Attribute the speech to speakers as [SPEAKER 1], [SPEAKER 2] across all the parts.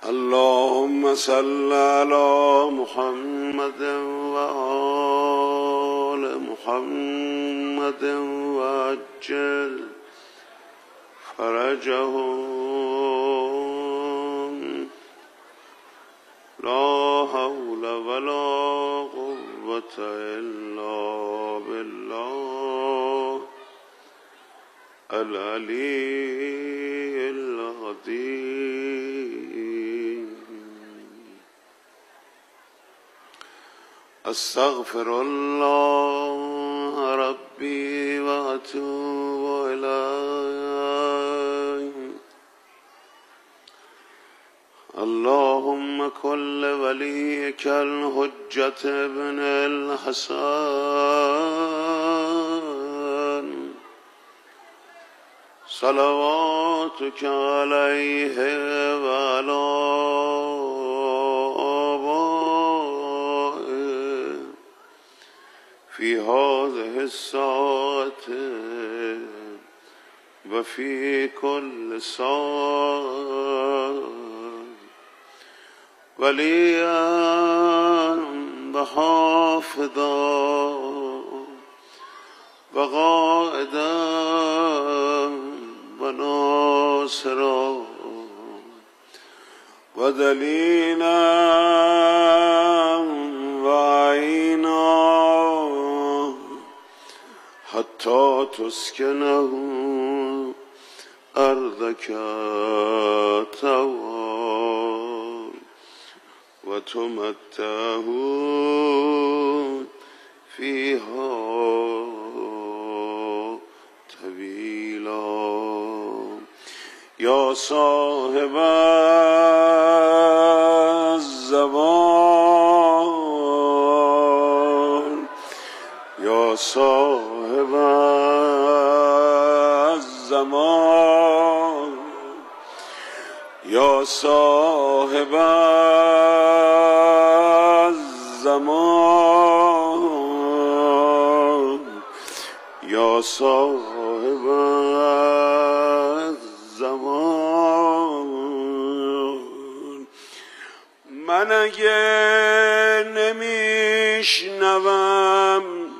[SPEAKER 1] اللهم صل على محمد وآل محمد وعجل فرجهم لا حول ولا قوة إلا بالله العلي العظيم. استغفر الله ربي واتوب إليه. اللهم كن لوليك الحجة ابن الحسن صلواتك عليه وعلى آبائه في هذه الساعة وفي كل ساعة وليا وحافظا وقائدا وناصرا ودليلا وعينا حتى تسكنه أرضك طوعا وتمتعه فيها طويلا. يا صاحب الزمان يا صاحب الزمان يا صاحب الزمان يا صاحب الزمان. من اگه نمیشنوم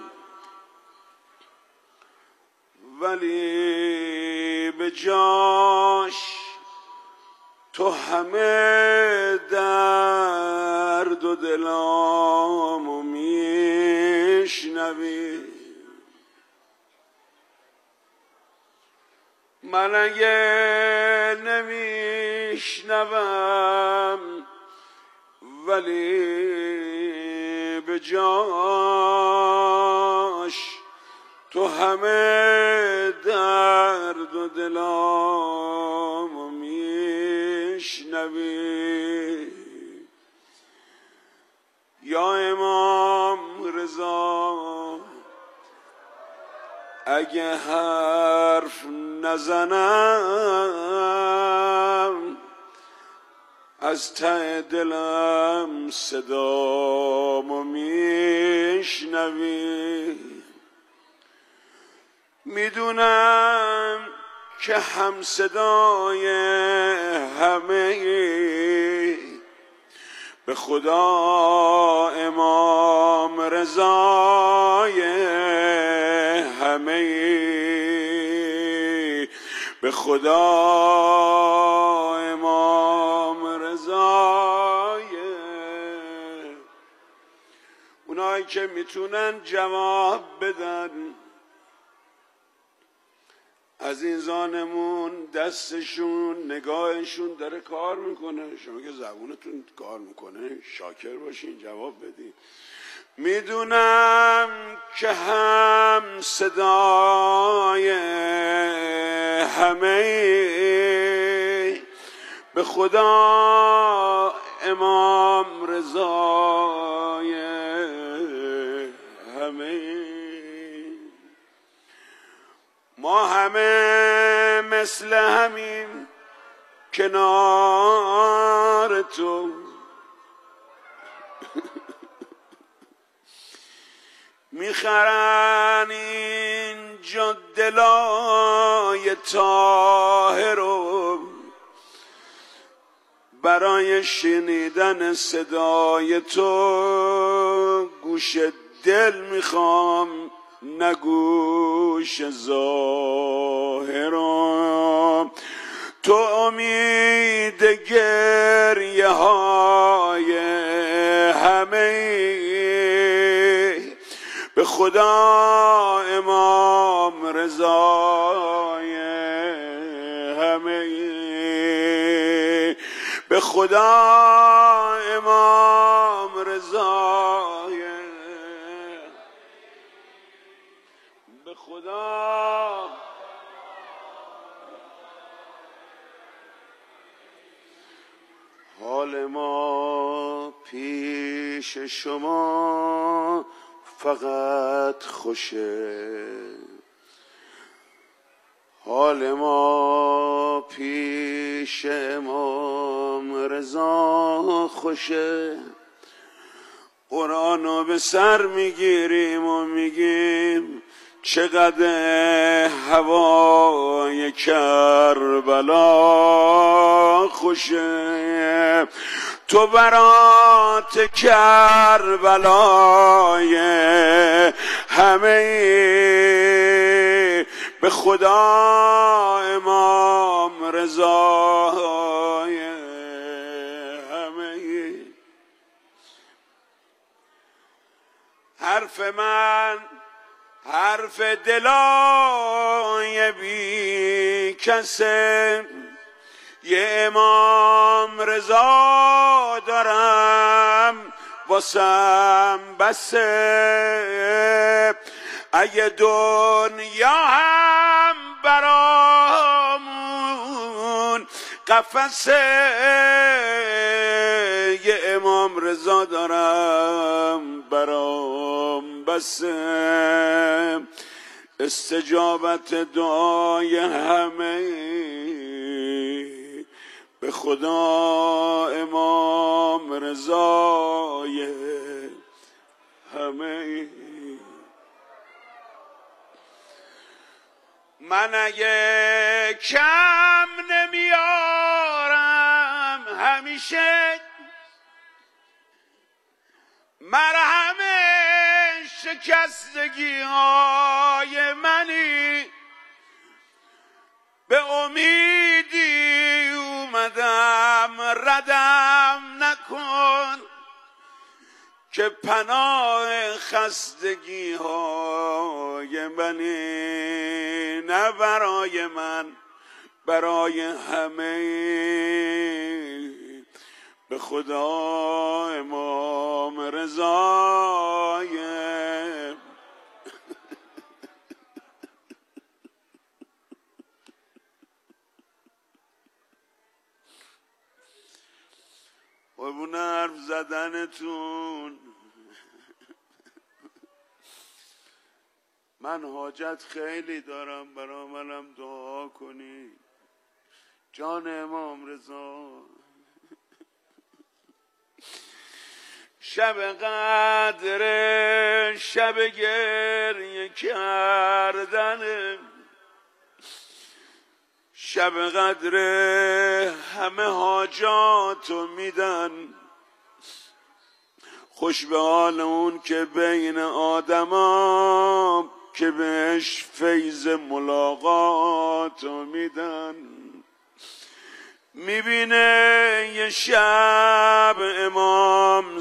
[SPEAKER 1] ولی به جاش تو همه درد و دلامو میشنوی. من اگه نمیشنوم ولی به جاش تو همه درد و دلامو میشنوی. یا امام رضا اگه حرف نزنم از ته دلم صدامو میشنوی. میدونم که هم صدای همه به خدا امام رضای همه به خدا امام رضای اونایی که میتونن جواب بدن. عزیزانمون دستشون نگاهشون داره کار میکنه. شما که زبونتون کار میکنه شاکر باشین جواب بدین. میدونم که هم صدای همه به خدا امام رضای همه. ما همه مثل همین کنار تو میخرن اینجا دلای طاهر رو برای شنیدن صدای تو گوش دل میخوام نه گوش ظاهرم. تو امید گریه های همه به خدا امام رضای همه به خدا امام رضای به خدا حال ما پیش شما فقط خوشه، حال ما پیش امام رضا خوشه. قرآنو به سر میگیریم و میگیم چقدر هوای کربلا خوشه. تو برات کربلای همه به خدا امام رضای همه. حرف من حرف دلای بی کسه، یه امام رضا دارم واسم بسه. اگه دنیا هم برامون قفسه، یه امام رضا دارم برام بسه. استجابت دعای همه به خدا امام رضای همه. من اگه کم نمیارم همیشه مرهم شکستگی های منی، به امیدی اومدم ردم نکن که پناه خستگی های منی، نه برای من برای همه به خدا امام رضای قربون حرف زدنتون. من حاجت خیلی دارم، برا منم دعا کنی جان امام رضا. شب قدر شب گریه کردن، شب قدر همه حاجاتو میدن. خوش به حال اون که بین آدما که بهش فیض ملاقاتو میدن. میبینه یه شب امام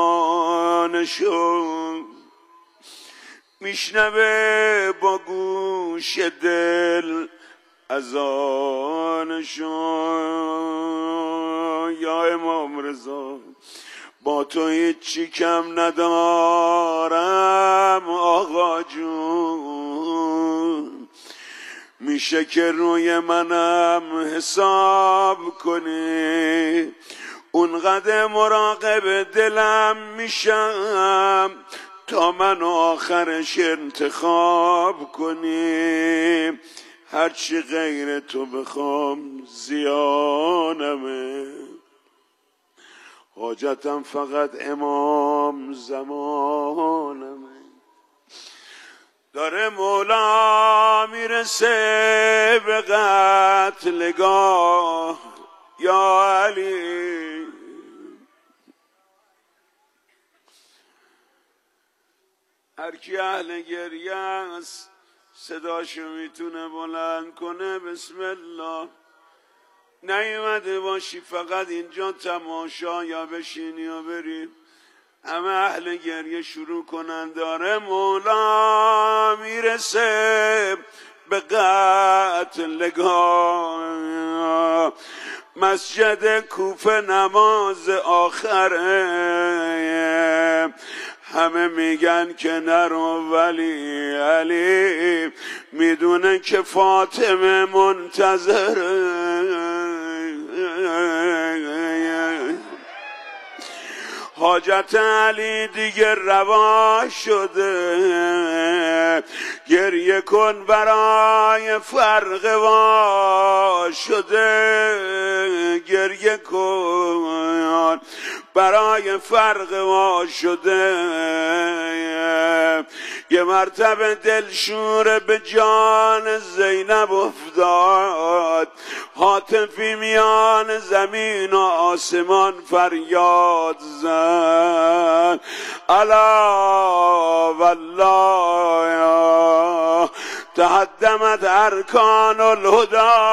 [SPEAKER 1] زمانشو، میشنوه با گوش دل اذانشو. یا امام رضا با تو هیچی کم ندارم آقا جون، میشه که روی منم حساب کنی. اونقدر مراقب دلم میشم تا من آخرش انتخاب کنی. هرچی غیر تو بخوام زیانمه، حاجتم فقط امام زمانمه. داره مولا میرسه به قتلگاه یا علی، هر کی اهل گریه است صداشو میتونه بلند کنه. بسم الله. نیومده باشی فقط اینجا تماشا یا بشینی و بری، همه اهل گریه شروع کنن. داره مولا میرسه به قتلگاه، مسجد کوفه نماز آخره، همه میگن که نرو ولی علی میدونه که فاطمه منتظره. حاجت علی دیگه روا شده، گریه کن برای فرق وا شده، گریه کن برای فرق وا شده. یه مرتبه دلشوره به جان زینب افتاد، هاتفی میان زمین و آسمان فریاد زد، الا والله تهدمت ارکان الهدى،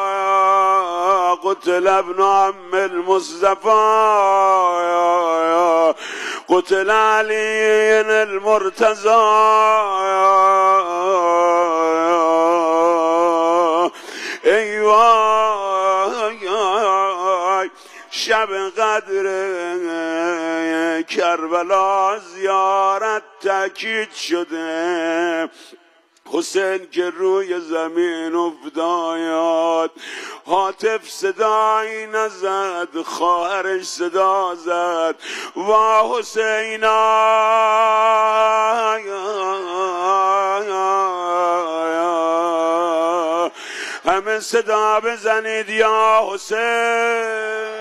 [SPEAKER 1] قتل ابن عم المصطفى، قتل علی المرتضى. ای وای شب قدر کربلا زیارت تاکید شده، حسین که روی زمین افتاد، هاتف صدایی نزد، خواهرش صدا زد، وا حسینا همه صدا بزنید یا حسین.